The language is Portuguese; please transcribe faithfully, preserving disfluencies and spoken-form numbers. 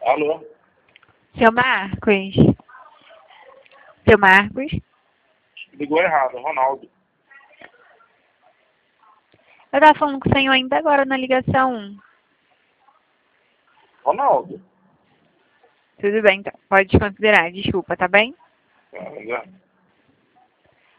Alô? Seu Marcos? Seu Marcos? Ligou errado, Ronaldo. Eu tava falando com o senhor ainda agora na ligação. Ronaldo. Tudo bem, então. Pode desconsiderar. Desculpa, tá bem? Tá, já.